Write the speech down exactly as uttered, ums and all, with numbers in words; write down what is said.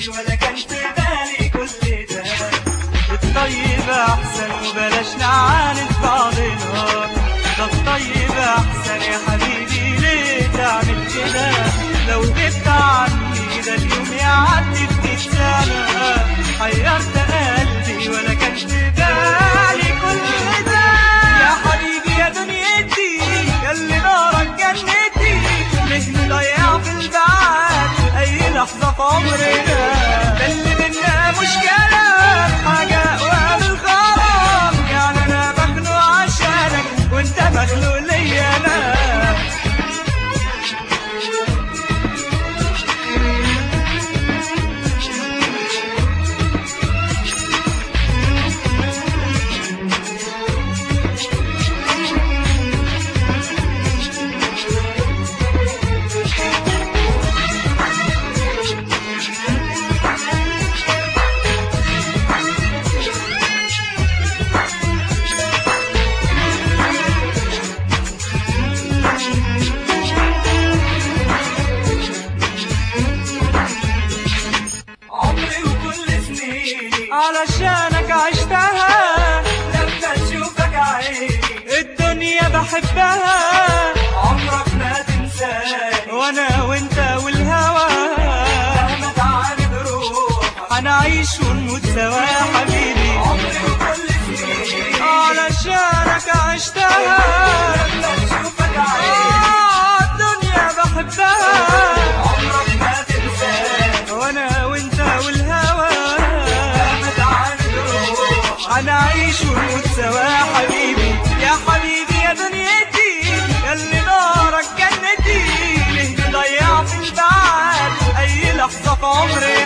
ولا كان في بالي كل ده. الطيب احسن وبلاش نعاند بعضنا، ده الطيب احسن يا حبيبي ليه تعمل كده؟ لو غبت عني ده اليوم يعدي في سنة، حيرت قلبي ولا كان في بالي كل ده. يا حبيبي يا دنيتي ياللي نارك جنتي، ليه نضيع في البعاد اي لحظة في عمرنا؟ ده اللي بينا مش كلام، حاجة اقوى من الغرام، يعني انا مخلوق عشانك وانت مخلوق ليا انا. علشانك عشتها، لما تشوفك عيني الدنيا بحبها، عمرك ما تنساني وانا وانت والهوى، مهما تعاند روحك هنعيش ونموت سوا يا حبيبي. عمري وكل سنين علشانك عشتها، لما تشوفك عيني الدنيا بحبها، عمرك ما تنساني وانا وانت والهوى، هنعيش ونموت سوا يا حبيبي. يا حبيبي يا دنيتي ياللي نارك جنتي، ليه نضيع في البعاد اي لحظة في عمري؟